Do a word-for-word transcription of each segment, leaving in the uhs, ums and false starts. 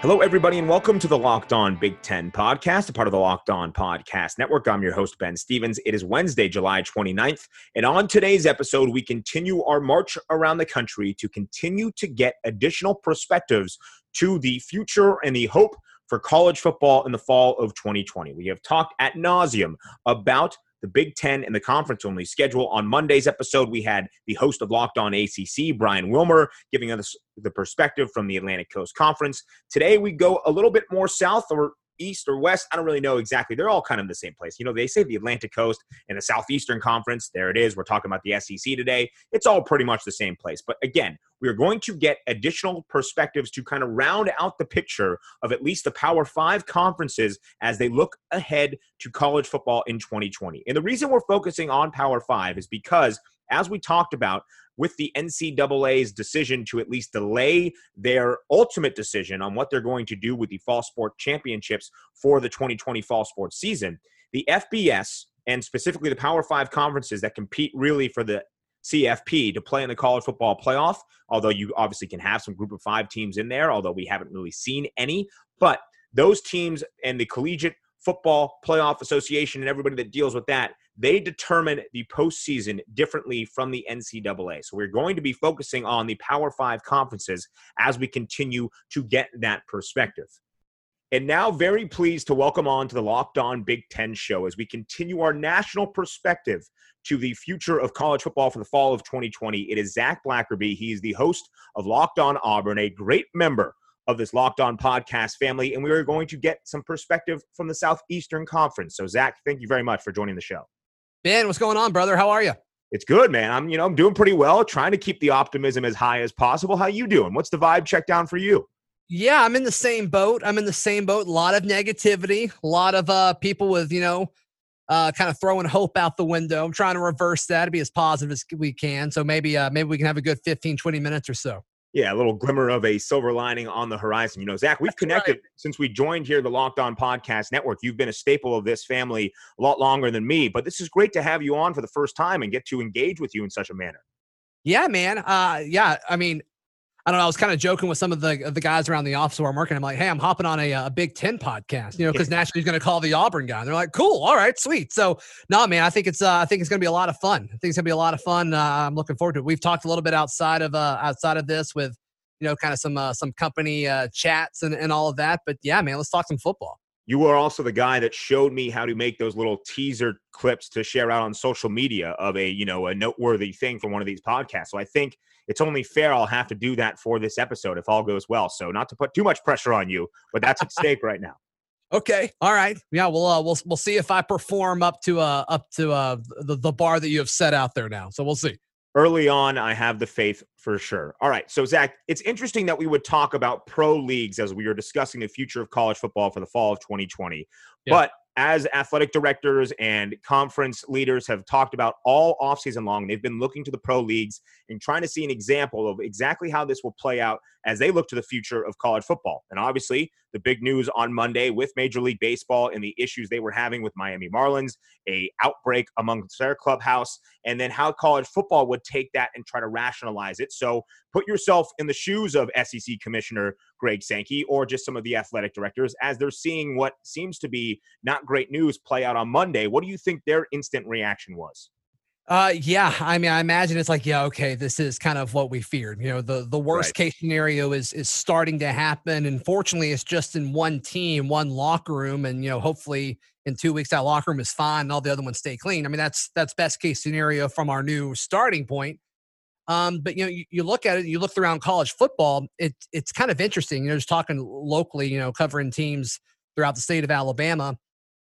Hello, everybody, and welcome to the Locked On Big Ten podcast, a part of the Locked On Podcast Network. I'm your host, Ben Stevens. It is Wednesday, July twenty-ninth, and on today's episode, we continue our march around the country to continue to get additional perspectives to the future and the hope for college football in the fall of twenty twenty. We have talked ad nauseum about the Big Ten and the conference-only schedule. On Monday's episode, we had the host of Locked On A C C, Brian Wilmer, giving us the perspective from the Atlantic Coast Conference. Today, we go a little bit more south or east or west. I don't really know exactly. They're all kind of the same place. You know, they say the Atlantic Coast and the Southeastern Conference. There it is. We're talking about the S E C today. It's all pretty much the same place. But again, we are going to get additional perspectives to kind of round out the picture of at least the Power Five conferences as they look ahead to college football in twenty twenty. And the reason we're focusing on Power Five is because, as we talked about, with the N C double A's decision to at least delay their ultimate decision on what they're going to do with the fall sport championships for the twenty twenty fall sports season, the F B S, and specifically the Power Five conferences that compete really for the C F P to play in the college football playoff, although you obviously can have some group of five teams in there, although we haven't really seen any. But those teams and the Collegiate Football Playoff Association and everybody that deals with that, they determine the postseason differently from the N C double A. So we're going to be focusing on the Power Five conferences as we continue to get that perspective. And now, very pleased to welcome on to the Locked On Big Ten show as we continue our national perspective to the future of college football for the fall of twenty twenty. It is Zach Blackerby. He is the host of Locked On Auburn, a great member of this Locked On podcast family, and we are going to get some perspective from the Southeastern Conference. So, Zach, thank you very much for joining the show. Ben, what's going on, brother? How are you? It's good, man. I'm, you know, I'm doing pretty well, trying to keep the optimism as high as possible. How you doing? What's the vibe check down for you? Yeah, I'm in the same boat. I'm in the same boat. A lot of negativity, a lot of uh, people with, you know, uh, kind of throwing hope out the window. I'm trying to reverse that to be as positive as we can. So maybe, uh, maybe we can have a good fifteen, twenty minutes or so. Yeah, a little glimmer of a silver lining on the horizon. You know, Zach, we've That's connected right. Since we joined here, the Locked On Podcast Network. You've been a staple of this family a lot longer than me, but this is great to have you on for the first time and get to engage with you in such a manner. Yeah, man. Uh, yeah, I mean, I don't know. I was kind of joking with some of the the guys around the office where I'm working. I'm like, hey, I'm hopping on a, a Big Ten podcast, you know, because naturally he's going to call the Auburn guy. And they're like, cool. All right, sweet. So, no, man, I think it's uh, I think it's going to be a lot of fun. I think it's going to be a lot of fun. Uh, I'm looking forward to it. We've talked a little bit outside of uh, outside of this with, you know, kind of some uh, some company uh, chats and, and all of that. But yeah, man, let's talk some football. You were also the guy that showed me how to make those little teaser clips to share out on social media of a, you know, a noteworthy thing from one of these podcasts. So I think it's only fair I'll have to do that for this episode if all goes well. So not to put too much pressure on you, but that's at stake right now. Okay. All right. Yeah. We'll uh, we'll we'll see if I perform up to uh up to uh the, the bar that you have set out there now. So we'll see. Early on, I have the faith for sure. All right. So, Zach, it's interesting that we would talk about pro leagues as we were discussing the future of college football for the fall of twenty twenty. Yeah. But as athletic directors and conference leaders have talked about all offseason long, they've been looking to the pro leagues and trying to see an example of exactly how this will play out as they look to the future of college football. And obviously, the big news on Monday with Major League Baseball and the issues they were having with Miami Marlins, a outbreak amongst their clubhouse, and then how college football would take that and try to rationalize it. So put yourself in the shoes of S E C Commissioner Greg Sankey or just some of the athletic directors as they're seeing what seems to be not great news play out on Monday. What do you think their instant reaction was? Uh, yeah, I mean, I imagine it's like, yeah, okay, this is kind of what we feared. You know, the the worst Right. case scenario is is starting to happen, and fortunately, it's just in one team, one locker room, and you know, hopefully, in two weeks that locker room is fine, and all the other ones stay clean. I mean, that's that's best case scenario from our new starting point. Um, but you know, you, you look at it, you look around college football, it it's kind of interesting. You know, just talking locally, you know, covering teams throughout the state of Alabama.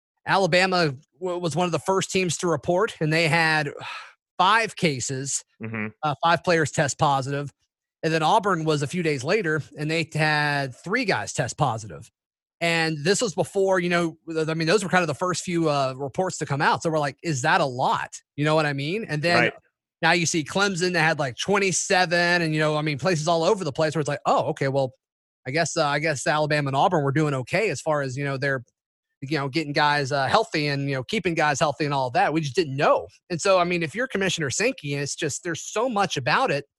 Alabama w- was one of the first teams to report, and they had five cases, Mm-hmm. uh, five players test positive. And then Auburn was a few days later, and they had three guys test positive. And this was before, you know, I mean, those were kind of the first few uh, reports to come out. So we're like, is that a lot? You know what I mean? And then Right. now you see Clemson that had like twenty-seven, and, you know, I mean, places all over the place where it's like, oh, okay, well, I guess, uh, I guess Alabama and Auburn were doing okay as far as, you know, their, you know, getting guys uh, healthy and, you know, keeping guys healthy and all of that. We just didn't know. And so, I mean, if you're Commissioner Sankey, it's just, there's so much about it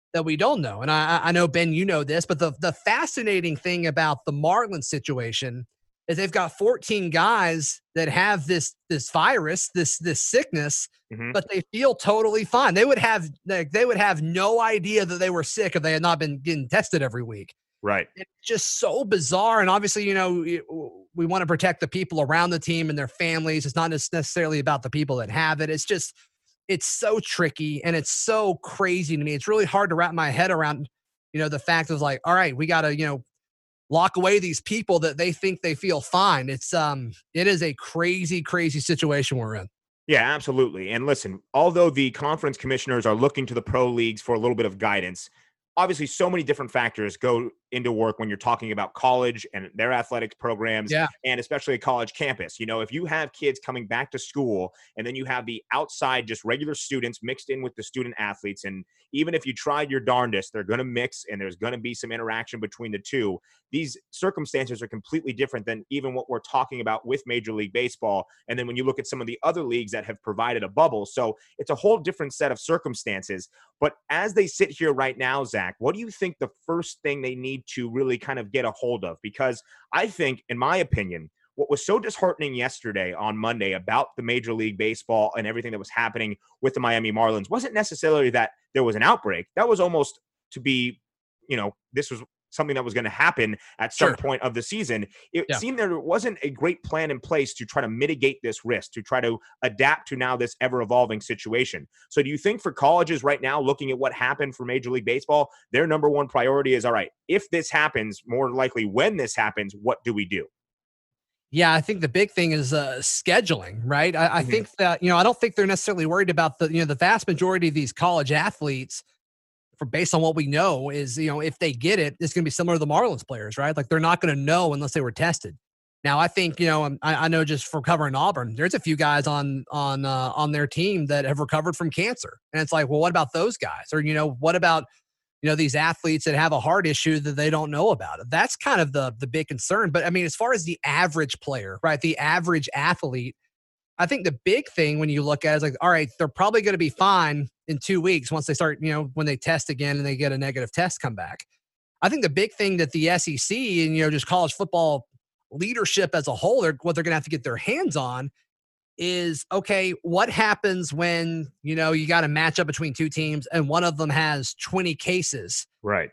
that we don't know. And I, I know, Ben, you know this, but the, the fascinating thing about the Marlins situation is they've got fourteen guys that have this this virus, this this sickness, Mm-hmm. but they feel totally fine. They would have like, they would have no idea that they were sick if they had not been getting tested every week. Right. It's just so bizarre. And obviously, you know, we want to protect the people around the team and their families. It's not necessarily about the people that have it. It's just, it's so tricky and it's so crazy to me. It's really hard to wrap my head around, you know, the fact of like, all right, we got to, you know, lock away these people that they think they feel fine. It's, um, it is a crazy, crazy situation we're in. Yeah, absolutely. And listen, although the conference commissioners are looking to the pro leagues for a little bit of guidance, obviously so many different factors go into work when you're talking about college and their athletics programs, yeah. and especially a college campus. You know, if you have kids coming back to school and then you have the outside, just regular students mixed in with the student athletes, and even if you tried your darndest, they're going to mix and there's going to be some interaction between the two. These circumstances are completely different than even what we're talking about with Major League Baseball. And then when you look at some of the other leagues that have provided a bubble, so it's a whole different set of circumstances. But as they sit here right now, Zach, what do you think the first thing they need to really kind of get a hold of? Because I think, in my opinion, what was so disheartening yesterday on Monday about the Major League Baseball and everything that was happening with the Miami Marlins wasn't necessarily that there was an outbreak. That was almost to be, you know, this was something that was going to happen at some Sure. point of the season. It Yeah. seemed there wasn't a great plan in place to try to mitigate this risk, to try to adapt to now this ever-evolving situation. So do you think for colleges right now, looking at what happened for Major League Baseball, their number one priority is, all right, if this happens, more likely when this happens, what do we do? Yeah, I think the big thing is uh, scheduling, right? I, I Mhm. think that, you know, I don't think they're necessarily worried about the, you know, the vast majority of these college athletes, for based on what we know, is, you know, if they get it, it's going to be similar to the Marlins players, right? Like they're not going to know unless they were tested. Now, I think, you know, um, I, I know just for covering Auburn, there's a few guys on on uh, on their team that have recovered from cancer, and it's like, well, what about those guys? Or, you know, what about, you know, these athletes that have a heart issue that they don't know about? That's kind of the the big concern. But I mean, as far as the average player, right, the average athlete, I think the big thing when you look at it is like, all right, they're probably going to be fine in two weeks once they start, you know, when they test again and they get a negative test come back. I think the big thing that the S E C and, you know, just college football leadership as a whole, they're, what they're going to have to get their hands on is, okay, what happens when, you know, you got a matchup between two teams and one of them has twenty cases? Right.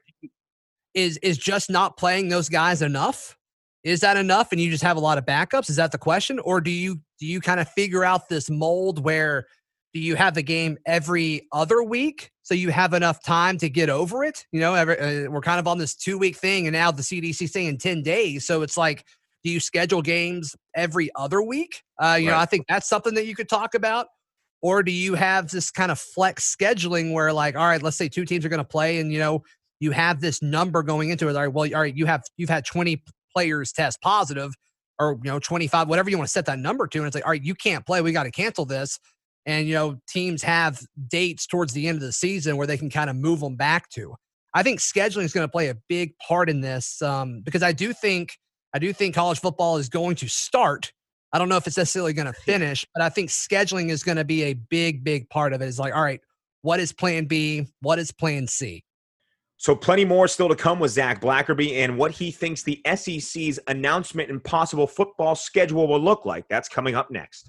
Is is just not playing those guys enough? Is that enough and you just have a lot of backups? Is that the question? Or do you do you kind of figure out this mold where do you have the game every other week so you have enough time to get over it? You know, every, uh, we're kind of on this two-week thing, and now the C D C saying ten days. So it's like, do you schedule games every other week? Uh, you Right. know, I think that's something that you could talk about. Or do you have this kind of flex scheduling where, like, all right, let's say two teams are going to play, and, you know, you have this number going into it. All right, well, all right, you have you've had twenty players test positive, or, you know, twenty-five, whatever you want to set that number to, and it's like, all right, you can't play. We got to cancel this. And, you know, teams have dates towards the end of the season where they can kind of move them back to. I think scheduling is going to play a big part in this, um, because I do think I do think college football is going to start. I don't know if it's necessarily going to finish, but I think scheduling is going to be a big, big part of it. It's like, all right, what is plan B? What is plan C? So plenty more still to come with Zach Blackerby and what he thinks the S E C's announcement and possible football schedule will look like. That's coming up next.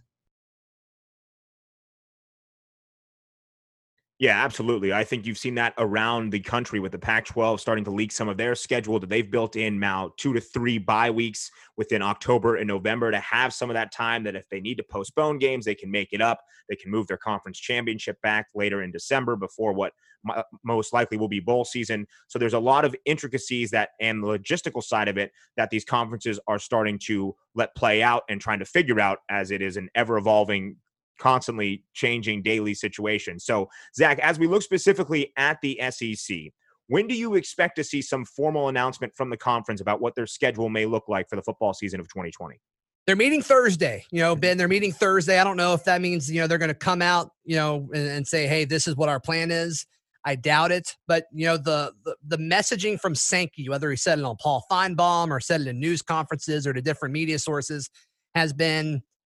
Yeah, absolutely. I think you've seen that around the country with the Pac twelve starting to leak some of their schedule that they've built in now two to three bye weeks within October and November to have some of that time that if they need to postpone games, they can make it up. They can move their conference championship back later in December before what most likely will be bowl season. So there's a lot of intricacies that and the logistical side of it that these conferences are starting to let play out and trying to figure out as it is an ever evolving, constantly changing daily situation. So, Zach, as we look specifically at the S E C, when do you expect to see some formal announcement from the conference about what their schedule may look like for the football season of twenty twenty? They're meeting Thursday, you know, Ben, they're meeting Thursday. I don't know if that means, you know, they're going to come out, you know, and, and say, hey, this is what our plan is. I doubt it. But, you know, the, the the messaging from Sankey, whether he said it on Paul Feinbaum or said it in news conferences or to different media sources, has been,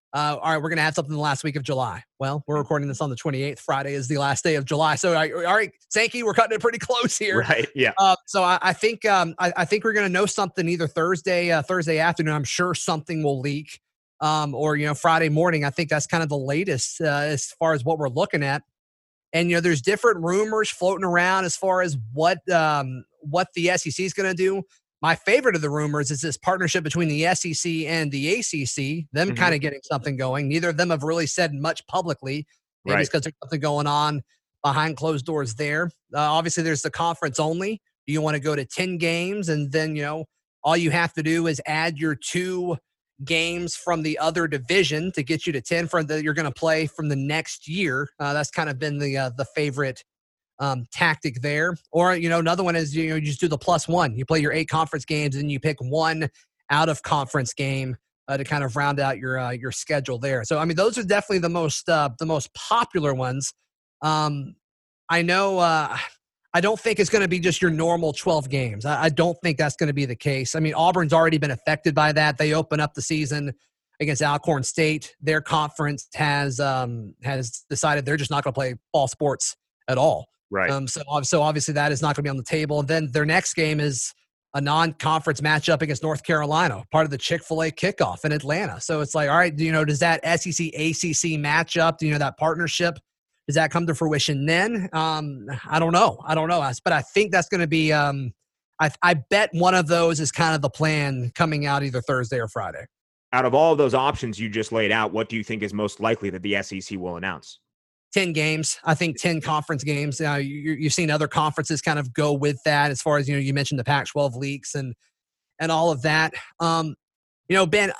Uh, all right, we're going to have something the last week of July. Well, we're recording this on the twenty-eighth. Friday is the last day of July. So, all right, Sankey, we're cutting it pretty close here. Right. Yeah. Uh, so I, I think um, I, I think we're going to know something either Thursday, uh, Thursday afternoon. I'm sure something will leak, um, or you know, Friday morning. I think that's kind of the latest uh, as far as what we're looking at. And you know, there's different rumors floating around as far as what um, what the S E C is going to do. My favorite of the rumors is this partnership between the S E C and the A C C, them Mm-hmm. kind of getting something going. Neither of them have really said much publicly. Maybe Right. it's because there's something going on behind closed doors there. Uh, obviously, there's the conference only. Do you want to go to ten games? And then, you know, all you have to do is add your two games from the other division to get you to ten for that you're going to play from the next year. Uh, that's kind of been the uh, the favorite Um, tactic there. Or, you know, another one is, you know, you just do the plus one. You play your eight conference games and you pick one out of conference game uh, to kind of round out your uh, your schedule there. So, I mean, those are definitely the most uh, the most popular ones. Um, I know uh, I don't think it's going to be just your normal twelve games. I, I don't think that's going to be the case. I mean, Auburn's already been affected by that. They open up the season against Alcorn State. Their conference has um, has decided they're just not going to play fall sports at all. Right. Um, so, so obviously that is not going to be on the table. And then their next game is a non-conference matchup against North Carolina, part of the Chick-fil-A kickoff in Atlanta. So it's like, all right, you know, does that S E C A C C matchup, you know, that partnership, does that come to fruition then? Um, I don't know. I don't know. But I think that's going to be, um, I, I bet one of those is kind of the plan coming out either Thursday or Friday. Out of all of those options you just laid out, what do you think is most likely that the S E C will announce? ten games. I think ten conference games. Uh, you, you've seen other conferences kind of go with that as far as, you know, you mentioned the Pac twelve leaks and and all of that. Um, you know, Ben,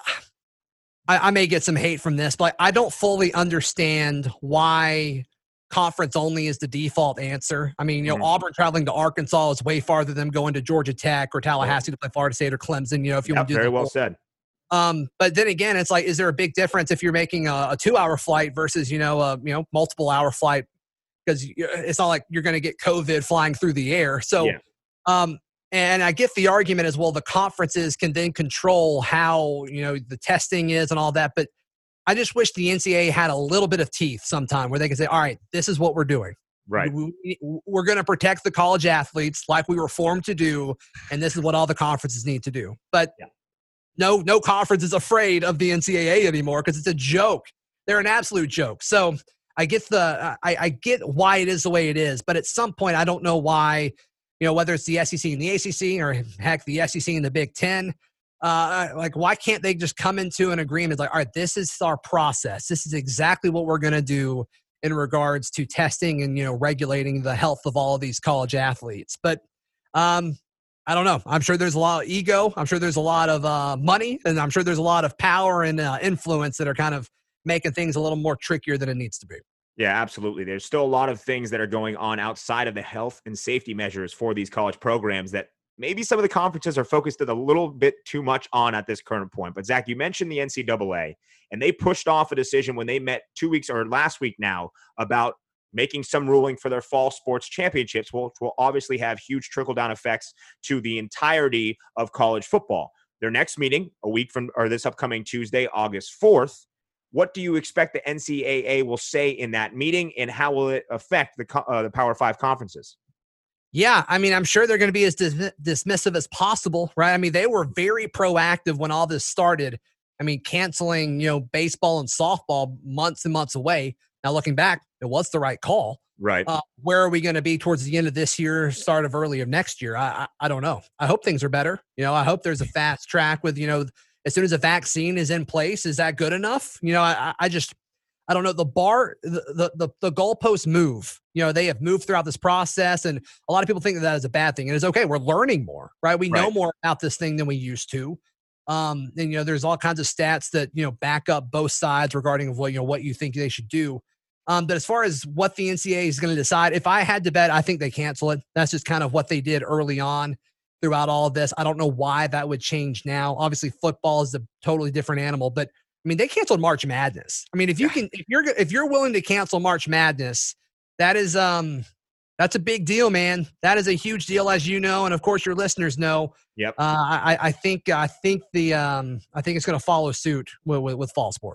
I, I may get some hate from this, but I don't fully understand why conference only is the default answer. I mean, you know, mm-hmm. Auburn traveling to Arkansas is way farther than going to Georgia Tech or Tallahassee to play Florida State or Clemson. You know, if you yep, want to do very the well whole, said. Um, but then again, it's like, is there a big difference if you're making a, a two-hour flight versus, you know, a you know multiple-hour flight? Because it's not like you're going to get COVID flying through the air. So, yeah. um, and I get the argument as well. The conferences can then control how you know the testing is and all that. But I just wish the N C double A had a little bit of teeth sometime where they could say, "All right, this is what we're doing. Right, we, we're going to protect the college athletes like we were formed to do, and this is what all the conferences need to do." But yeah. No, no conference is afraid of the N C double A anymore because it's a joke. They're an absolute joke. So I get the, I, I get why it is the way it is, but at some point I don't know why, you know, whether it's the S E C and the A C C or heck, the S E C and the Big Ten, uh, like why can't they just come into an agreement like, all right, this is our process. This is exactly what we're going to do in regards to testing and, you know, regulating the health of all of these college athletes. But, um, I don't know. I'm sure there's a lot of ego. I'm sure there's a lot of uh, money, and I'm sure there's a lot of power and uh, influence that are kind of making things a little more trickier than it needs to be. Yeah, absolutely. There's still a lot of things that are going on outside of the health and safety measures for these college programs that maybe some of the conferences are focused a little bit too much on at this current point. But Zach, you mentioned the N C double A, and they pushed off a decision when they met two weeks or last week now about making some ruling for their fall sports championships, which will obviously have huge trickle-down effects to the entirety of college football. Their next meeting, a week from, or this upcoming Tuesday, August fourth, what do you expect the N C double A will say in that meeting, and how will it affect the uh, the Power Five conferences? Yeah, I mean, I'm sure they're going to be as dis- dismissive as possible, right? I mean, they were very proactive when all this started. I mean, canceling, you know, baseball and softball months and months away. Now, looking back, it was the right call. Right. Uh, where are we going to be towards the end of this year, start of early of next year? I, I I don't know. I hope things are better. You know, I hope there's a fast track with, you know, as soon as a vaccine is in place, is that good enough? You know, I, I just, I don't know. The bar, the, the, the, the goalposts move. You know, they have moved throughout this process, and a lot of people think that that is a bad thing. And it's okay. We're learning more, right? We right. know more about this thing than we used to. Um, and, you know, there's all kinds of stats that, you know, back up both sides regarding what, you know, what you think they should do. Um, but as far as what the N C double A is going to decide, if I had to bet, I think they cancel it. That's just kind of what they did early on throughout all of this. I don't know why that would change now. Obviously, football is a totally different animal, but I mean, they canceled March Madness. I mean, if you can, if you're if you're willing to cancel March Madness, that is um, that's a big deal, man. That is a huge deal, as you know, and of course your listeners know. Yep. Uh, I I think I think the um I think it's going to follow suit with, with with fall sports.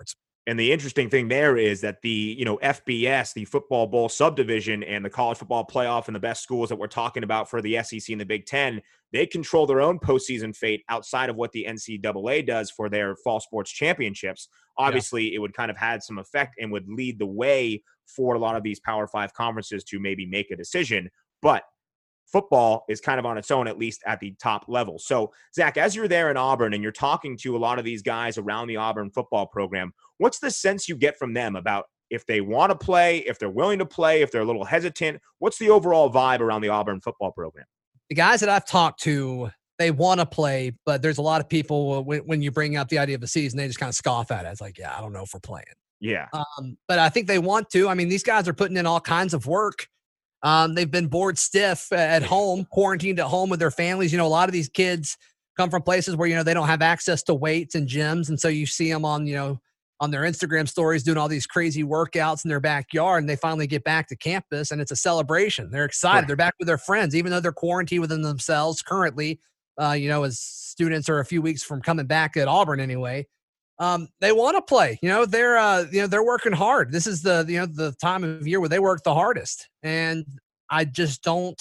And the interesting thing there is that the, you know, F B S, the Football Bowl subdivision, and the college football playoff and the best schools that we're talking about for the S E C and the Big Ten, they control their own postseason fate outside of what the N C double A does for their fall sports championships. Obviously, yeah. It would kind of had some effect and would lead the way for a lot of these Power Five conferences to maybe make a decision. But football is kind of on its own, at least at the top level. So, Zach, as you're there in Auburn and you're talking to a lot of these guys around the Auburn football program, what's the sense you get from them about if they want to play, if they're willing to play, if they're a little hesitant? What's the overall vibe around the Auburn football program? The guys that I've talked to, they want to play, but there's a lot of people, when, when you bring up the idea of the season, they just kind of scoff at it. It's like, yeah, I don't know if we're playing. Yeah. Um, but I think they want to. I mean, these guys are putting in all kinds of work. Um, they've been bored stiff at home, quarantined at home with their families. You know, a lot of these kids come from places where, you know, they don't have access to weights and gyms. And so you see them on, you know, on their Instagram stories doing all these crazy workouts in their backyard, and they finally get back to campus and it's a celebration. They're excited. Right. They're back with their friends, even though they're quarantined within themselves currently, uh, you know, as students are a few weeks from coming back at Auburn anyway. Um, they want to play, you know, they're, uh, you know, they're working hard. This is the, you know, the time of year where they work the hardest. And I just don't,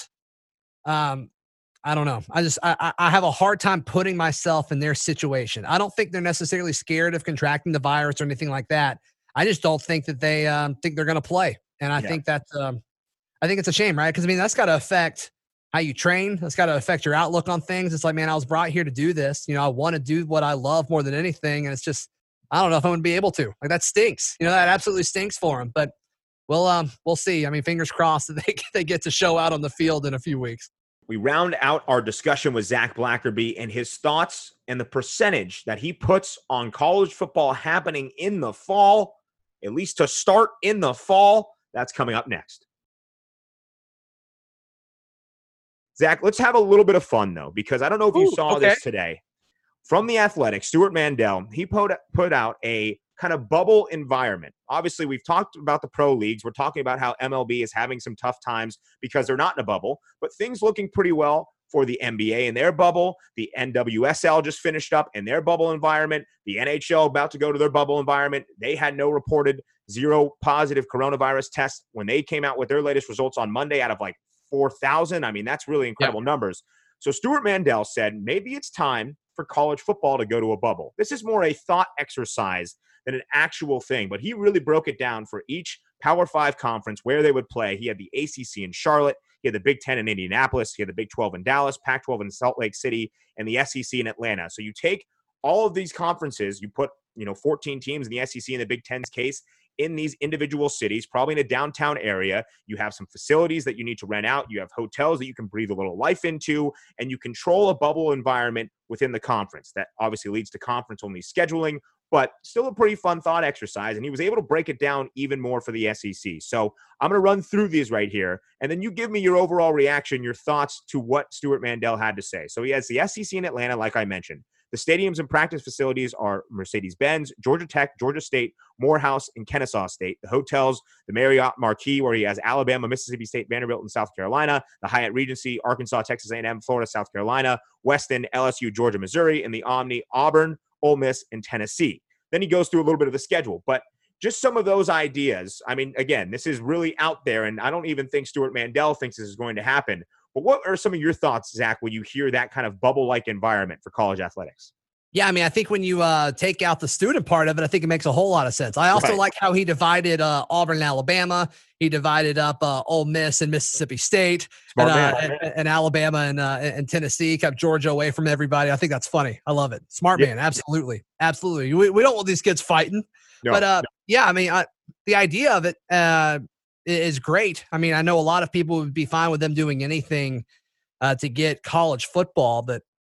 um, I don't know. I just, I, I have a hard time putting myself in their situation. I don't think they're necessarily scared of contracting the virus or anything like that. I just don't think that they, um, think they're going to play. And I yeah. think that's, um, I think it's a shame, right? Cause I mean, that's got to affect how you train. That's got to affect your outlook on things. It's like, man, I was brought here to do this. You know, I want to do what I love more than anything. And it's just, I don't know if I'm going to be able to. Like, that stinks. You know, that absolutely stinks for them. But we'll, um, we'll see. I mean, fingers crossed that they, they get to show out on the field in a few weeks. We round out our discussion with Zach Blackerby and his thoughts and the percentage that he puts on college football happening in the fall, at least to start in the fall. That's coming up next. Zach, let's have a little bit of fun, though, because I don't know if you Ooh, saw okay. this today. From The Athletic, Stuart Mandel, he put, put out a kind of bubble environment. Obviously, we've talked about the pro leagues. We're talking about how M L B is having some tough times because they're not in a bubble, but things looking pretty well for the N B A in their bubble. The N W S L just finished up in their bubble environment. The N H L about to go to their bubble environment. They had no reported zero positive coronavirus tests when they came out with their latest results on Monday out of like four thousand. I mean, that's really incredible yeah. numbers. So Stuart Mandel said, maybe it's time for college football to go to a bubble. This is more a thought exercise than an actual thing, but he really broke it down for each Power Five conference where they would play. He had the A C C in Charlotte, he had the Big Ten in Indianapolis, he had the Big twelve in Dallas, Pac twelve in Salt Lake City, and the S E C in Atlanta. So you take all of these conferences, you put, you know, fourteen teams in the S E C in the Big Ten's case in these individual cities, probably in a downtown area. You have some facilities that you need to rent out. You have hotels that you can breathe a little life into, and you control a bubble environment within the conference. That obviously leads to conference-only scheduling, but still a pretty fun thought exercise. And he was able to break it down even more for the S E C. So I'm going to run through these right here, and then you give me your overall reaction, your thoughts to what Stuart Mandel had to say. So he has the S E C in Atlanta, like I mentioned. The stadiums and practice facilities are Mercedes-Benz, Georgia Tech, Georgia State, Morehouse, and Kennesaw State. The hotels, the Marriott Marquis, where he has Alabama, Mississippi State, Vanderbilt, and South Carolina. The Hyatt Regency, Arkansas, Texas A and M, Florida, South Carolina. Weston, L S U, Georgia, Missouri. And the Omni, Auburn, Ole Miss, and Tennessee. Then he goes through a little bit of the schedule. But just some of those ideas. I mean, again, this is really out there, and I don't even think Stuart Mandel thinks this is going to happen. But what are some of your thoughts, Zach, when you hear that kind of bubble-like environment for college athletics? Yeah, I mean, I think when you uh, take out the student part of it, I think it makes a whole lot of sense. I also right. like how he divided uh, Auburn and Alabama. He divided up uh, Ole Miss and Mississippi State, and, uh, and, and Alabama and, uh, and Tennessee, kept Georgia away from everybody. I think that's funny. I love it. Smart yeah. man. Absolutely. Absolutely. We, we don't want these kids fighting. No, but, uh, no. yeah, I mean, I, the idea of it uh, is great. I mean, I know a lot of people would be fine with them doing anything uh, to get college football, but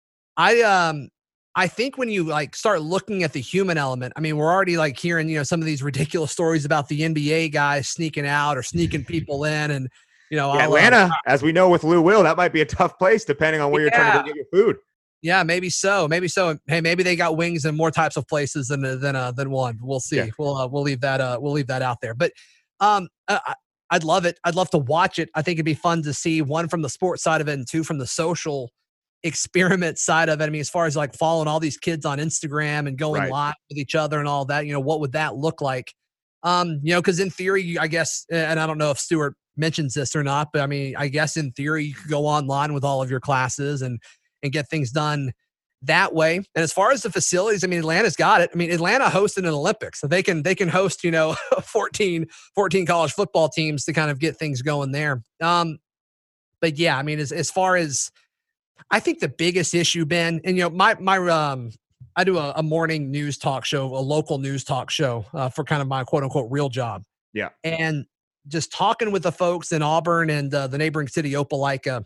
I um. I think when you like start looking at the human element, I mean, we're already like hearing, you know, some of these ridiculous stories about the N B A guys sneaking out or sneaking people in, and you know, yeah, Atlanta, uh, as we know with Lou Will, that might be a tough place depending on where yeah. you're trying to go get your food. Yeah, maybe so, maybe so. Hey, maybe they got wings in more types of places than than uh, than one. We'll see. Yeah. We'll uh, we'll leave that uh, we'll leave that out there. But um, I, I'd love it. I'd love to watch it. I think it'd be fun to see, one from the sports side of it and two from the social experiment side of it. I mean, as far as like following all these kids on Instagram and going Right. live with each other and all that, you know, what would that look like? Um, you know, because in theory, I guess, and I don't know if Stuart mentions this or not, but I mean, I guess in theory, you could go online with all of your classes and and get things done that way. And as far as the facilities, I mean, Atlanta's got it. I mean, Atlanta hosted an Olympics, so they can they can host, you know, fourteen, fourteen college football teams to kind of get things going there. Um, but yeah, I mean, as as far as I think the biggest issue, Ben, and you know, my my um, I do a, a morning news talk show, a local news talk show uh, for kind of my quote unquote real job. Yeah. And just talking with the folks in Auburn and uh, the neighboring city, Opelika,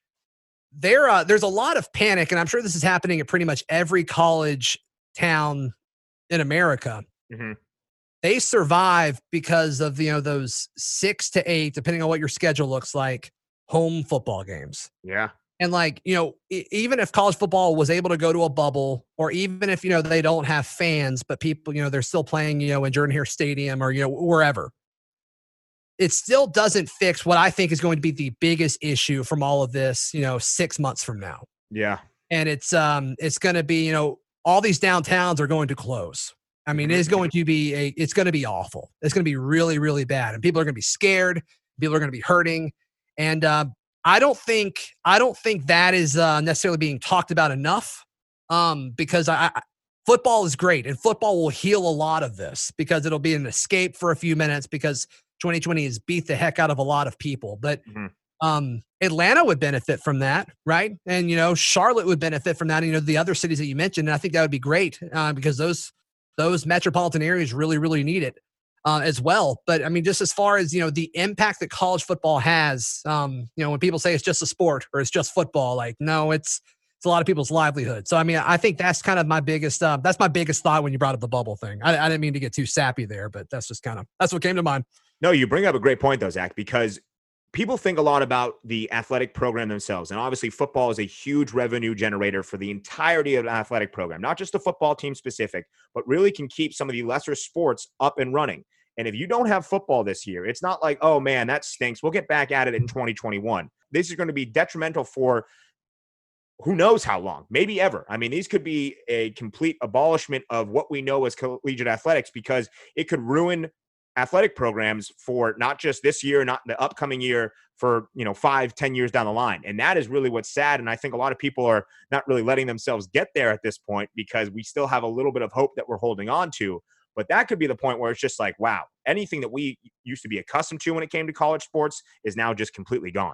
there uh, there's a lot of panic, and I'm sure this is happening at pretty much every college town in America. Mm-hmm. They survive because of, you know, those six to eight, depending on what your schedule looks like, home football games. Yeah. And like, you know, e- even if college football was able to go to a bubble, or even if, you know, they don't have fans, but people, you know, they're still playing, you know, in Jordan Hare Stadium or, you know, wherever, it still doesn't fix what I think is going to be the biggest issue from all of this, you know, six months from now. Yeah. And it's, um, it's going to be, you know, all these downtowns are going to close. I mean, it's going to be a, it's going to be awful. It's going to be really, really bad. And people are going to be scared. People are going to be hurting. And, uh, I don't think I don't think that is uh, necessarily being talked about enough, um, because I, I, football is great, and football will heal a lot of this because it'll be an escape for a few minutes because twenty twenty has beat the heck out of a lot of people. But Mm-hmm. um, Atlanta would benefit from that, right? And you know, Charlotte would benefit from that. And, you know, the other cities that you mentioned, and I think that would be great uh, because those those metropolitan areas really, really need it. Uh, as well. But I mean, just as far as, you know, the impact that college football has, um, you know, when people say it's just a sport or it's just football, like, no, it's, it's a lot of people's livelihood. So, I mean, I think that's kind of my biggest, uh, that's my biggest thought when you brought up the bubble thing. I, I didn't mean to get too sappy there, but that's just kind of, that's what came to mind. No, you bring up a great point though, Zach, because people think a lot about the athletic program themselves. And obviously football is a huge revenue generator for the entirety of the athletic program, not just the football team specific, but really can keep some of the lesser sports up and running. And if you don't have football this year, it's not like, oh man, that stinks. We'll get back at it in twenty twenty-one. This is going to be detrimental for who knows how long, maybe ever. I mean, these could be a complete abolishment of what we know as collegiate athletics, because it could ruin athletic programs for not just this year, not the upcoming year, for, you know, five, ten years down the line. And that is really what's sad. And I think a lot of people are not really letting themselves get there at this point because we still have a little bit of hope that we're holding on to. But that could be the point where it's just like, wow, anything that we used to be accustomed to when it came to college sports is now just completely gone.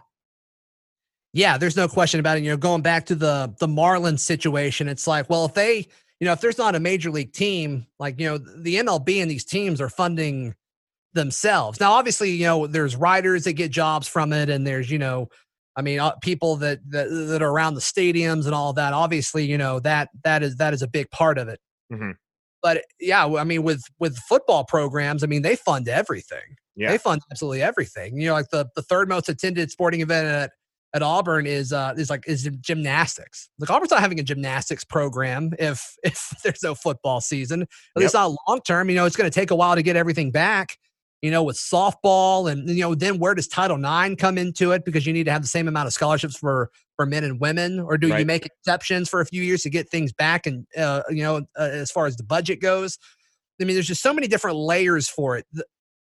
Yeah, there's no question about it. You know, going back to the the Marlins situation, it's like, well, if they, you know, if there's not a major league team, like, you know, the M L B and these teams are funding themselves. Now, obviously, you know, there's writers that get jobs from it, and there's, you know, I mean, uh, people that, that that are around the stadiums and all of that. Obviously, you know, that that is that is a big part of it. Mm-hmm. But yeah, I mean, with with football programs, I mean, they fund everything. Yeah. They fund absolutely everything. You know, like the the third most attended sporting event at at Auburn is uh is like is gymnastics. Like, Auburn's not having a gymnastics program if if there's no football season. At Yep. least not long term. You know, it's going to take a while to get everything back. You know, with softball, and, you know, then where does Title nine come into it? Because you need to have the same amount of scholarships for for men and women, or do Right. you make exceptions for a few years to get things back? And uh, you know, uh, as far as the budget goes, I mean, there's just so many different layers for it.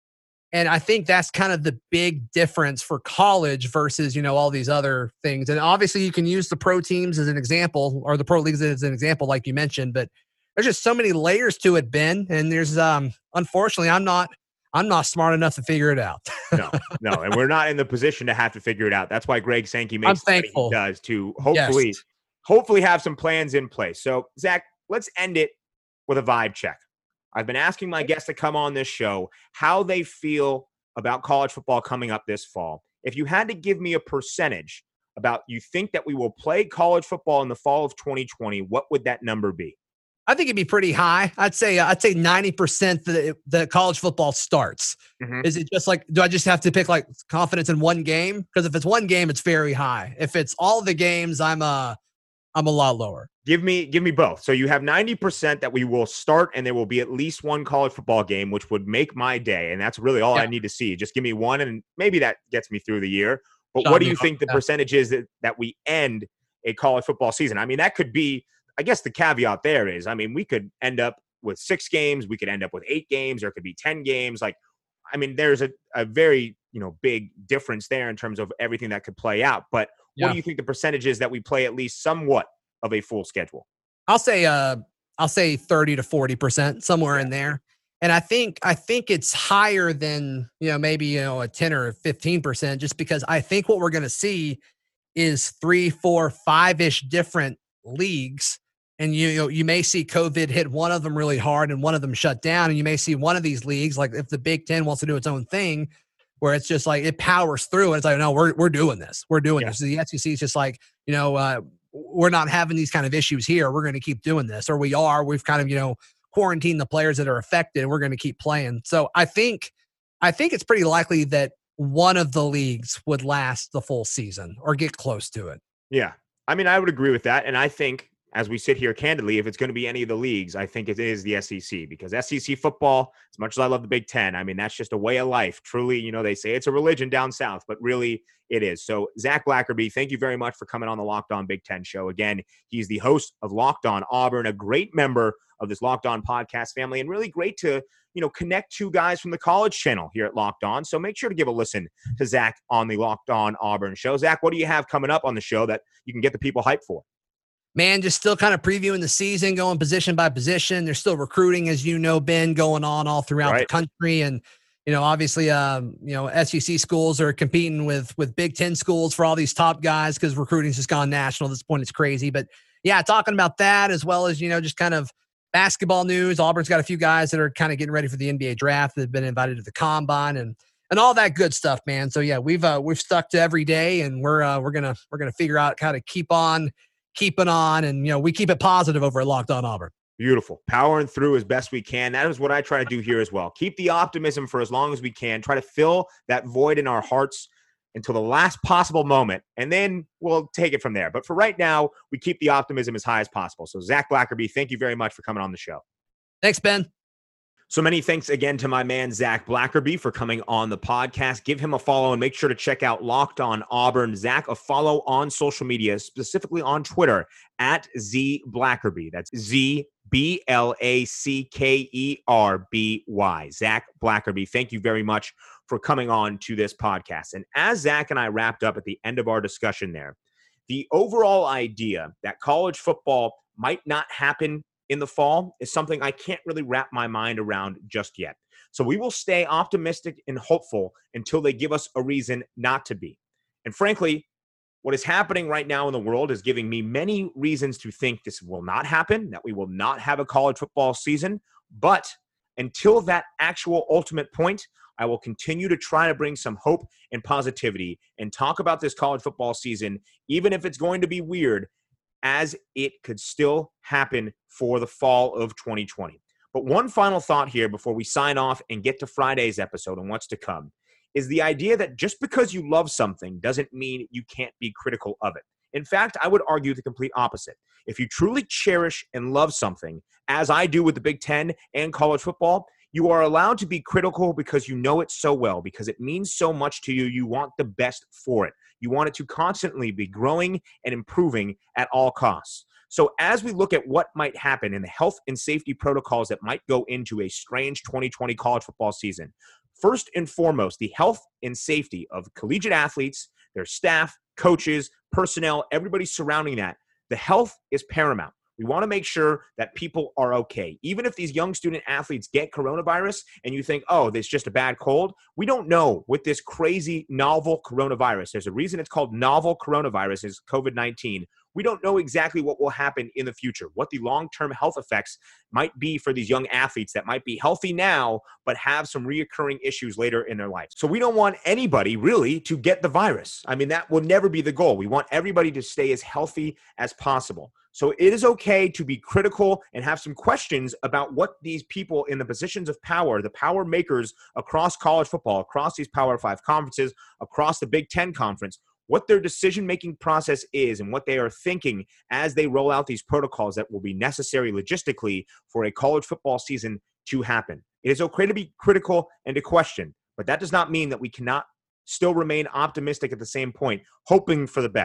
And I think that's kind of the big difference for college versus, you know, all these other things. And obviously you can use the pro teams as an example, or the pro leagues as an example, like you mentioned, but there's just so many layers to it, Ben. And there's, um, unfortunately, I'm not, I'm not smart enough to figure it out. No, no. And we're not in the position to have to figure it out. That's why Greg Sankey I'm makes what he thankful. does to hopefully, Yes. hopefully have some plans in place. So, Zach, let's end it with a vibe check. I've been asking my guests to come on this show how they feel about college football coming up this fall. If you had to give me a percentage about you think that we will play college football in the fall of twenty twenty, what would that number be? I think it'd be pretty high. I'd say I'd say ninety percent that the college football starts. Mhm. Is it just like, do I just have to pick like confidence in one game? Because if it's one game, it's very high. If it's all the games, I'm uh I'm a lot lower. Give me give me both. So you have ninety percent that we will start and there will be at least one college football game, which would make my day. And that's really all Yeah. I need to see. Just give me one, and maybe that gets me through the year. But Shot what do me you up, think the yeah. percentage is that, that we end a college football season. I mean, that could be, I guess the caveat there is, I mean, we could end up with six games, we could end up with eight games, or it could be ten games. Like, I mean, there's a, a very, you know, big difference there in terms of everything that could play out. But what Yeah. do you think the percentage is that we play at least somewhat of a full schedule? I'll say uh I'll say thirty to forty percent, somewhere in there. And I think I think it's higher than, you know, maybe, you know, a ten or fifteen percent, just because I think what we're going to see is three, four, five-ish different leagues. And you, you know, you may see COVID hit one of them really hard and one of them shut down. And you may see one of these leagues, like if the Big Ten wants to do its own thing, where it's just like it powers through and it's like, no, we're we're doing this. We're doing Yeah. this. The S E C is just like, you know, uh, we're not having these kind of issues here. We're going to keep doing this, or we are. We've kind of, you know, quarantined the players that are affected. We're going to keep playing. So I think, I think it's pretty likely that one of the leagues would last the full season or get close to it. Yeah. I mean, I would agree with that. And I think, as we sit here candidly, if it's going to be any of the leagues, I think it is the S E C, because S E C football, as much as I love the Big Ten, I mean, that's just a way of life. Truly, you know, they say it's a religion down south, but really it is. So Zach Blackerby, thank you very much for coming on the Locked On Big Ten show. Again, he's the host of Locked On Auburn, a great member of this Locked On podcast family, and really great to, you know, connect two guys from the college channel here at Locked On. So make sure to give a listen to Zach on the Locked On Auburn show. Zach, what do you have coming up on the show that you can get the people hyped for? Man, just still kind of previewing the season, going position by position. There's still recruiting, as you know, Ben, going on all throughout Right. the country. And, you know, obviously, um, you know, S E C schools are competing with with Big Ten schools for all these top guys because recruiting's just gone national at this point. It's crazy. But yeah, talking about that, as well as, you know, just kind of basketball news. Auburn's got a few guys that are kind of getting ready for the N B A draft that have been invited to the combine and and all that good stuff, man. So yeah, we've uh, we've stuck to every day, and we're uh, we're gonna we're gonna figure out how to keep on keeping on, and you know, we keep it positive over at Locked On Auburn. Beautiful. Powering through as best we can. That is what I try to do here as well. Keep the optimism for as long as we can. Try to fill that void in our hearts until the last possible moment, and then we'll take it from there. But for right now, we keep the optimism as high as possible. So Zach Blackerby, thank you very much for coming on the show. Thanks, Ben. So many thanks again to my man, Zach Blackerby, for coming on the podcast. Give him a follow and make sure to check out Locked On Auburn. Zach, a follow on social media, specifically on Twitter, at Z Blackerby. That's Z B L A C K E R B Y. Zach Blackerby, thank you very much for coming on to this podcast. And as Zach and I wrapped up at the end of our discussion there, the overall idea that college football might not happen in the fall is something I can't really wrap my mind around just yet. So we will stay optimistic and hopeful until they give us a reason not to be. And frankly, what is happening right now in the world is giving me many reasons to think this will not happen, that we will not have a college football season. But until that actual ultimate point, I will continue to try to bring some hope and positivity and talk about this college football season, even if it's going to be weird, as it could still happen for the fall of twenty twenty. But one final thought here before we sign off and get to Friday's episode and what's to come is the idea that just because you love something doesn't mean you can't be critical of it. In fact, I would argue the complete opposite. If you truly cherish and love something, as I do with the Big Ten and college football, you are allowed to be critical because you know it so well, because it means so much to you. You want the best for it. You want it to constantly be growing and improving at all costs. So as we look at what might happen in the health and safety protocols that might go into a strange twenty twenty college football season, first and foremost, the health and safety of collegiate athletes, their staff, coaches, personnel, everybody surrounding that, the health is paramount. We want to make sure that people are okay. Even if these young student athletes get coronavirus and you think, oh, this is just a bad cold, we don't know with this crazy novel coronavirus. There's a reason it's called novel coronavirus, is COVID nineteen. We don't know exactly what will happen in the future, what the long-term health effects might be for these young athletes that might be healthy now, but have some reoccurring issues later in their life. So we don't want anybody really to get the virus. I mean, that will never be the goal. We want everybody to stay as healthy as possible. So it is okay to be critical and have some questions about what these people in the positions of power, the power makers across college football, across these Power Five conferences, across the Big Ten conference, what their decision-making process is and what they are thinking as they roll out these protocols that will be necessary logistically for a college football season to happen. It is okay to be critical and to question, but that does not mean that we cannot still remain optimistic at the same point, hoping for the best,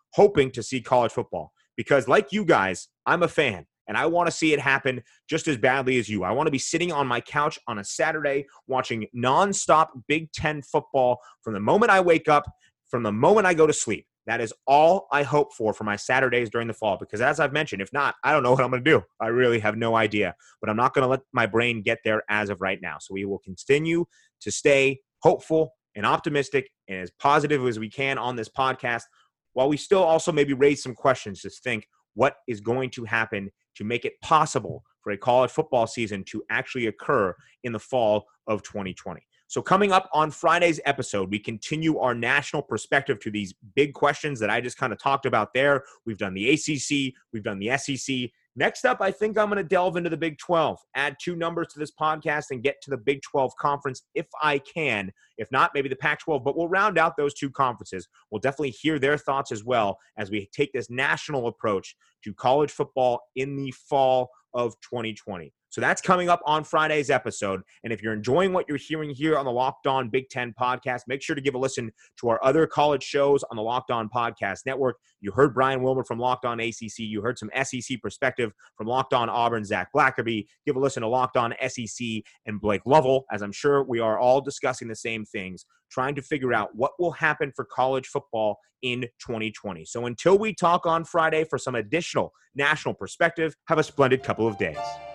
hoping to see college football. Because like you guys, I'm a fan. And I want to see it happen just as badly as you. I want to be sitting on my couch on a Saturday watching nonstop Big Ten football from the moment I wake up, from the moment I go to sleep. That is all I hope for for my Saturdays during the fall. Because as I've mentioned, if not, I don't know what I'm going to do. I really have no idea. But I'm not going to let my brain get there as of right now. So we will continue to stay hopeful and optimistic and as positive as we can on this podcast, while we still also maybe raise some questions to think what is going to happen to make it possible for a college football season to actually occur in the fall of twenty twenty. So coming up on Friday's episode, we continue our national perspective to these big questions that I just kind of talked about there. We've done the A C C, we've done the S E C. Next up, I think I'm going to delve into the Big twelve, add two numbers to this podcast and get to the Big twelve conference if I can. If not, maybe the Pac twelve, but we'll round out those two conferences. We'll definitely hear their thoughts as well as we take this national approach to college football in the fall of twenty twenty. So that's coming up on Friday's episode. And if you're enjoying what you're hearing here on the Locked On Big Ten podcast, make sure to give a listen to our other college shows on the Locked On Podcast Network. You heard Brian Wilmer from Locked On A C C. You heard some S E C perspective from Locked On Auburn, Zach Blackerby. Give a listen to Locked On S E C and Blake Lovell, as I'm sure we are all discussing the same things, trying to figure out what will happen for college football in twenty twenty. So until we talk on Friday for some additional national perspective, have a splendid couple of days.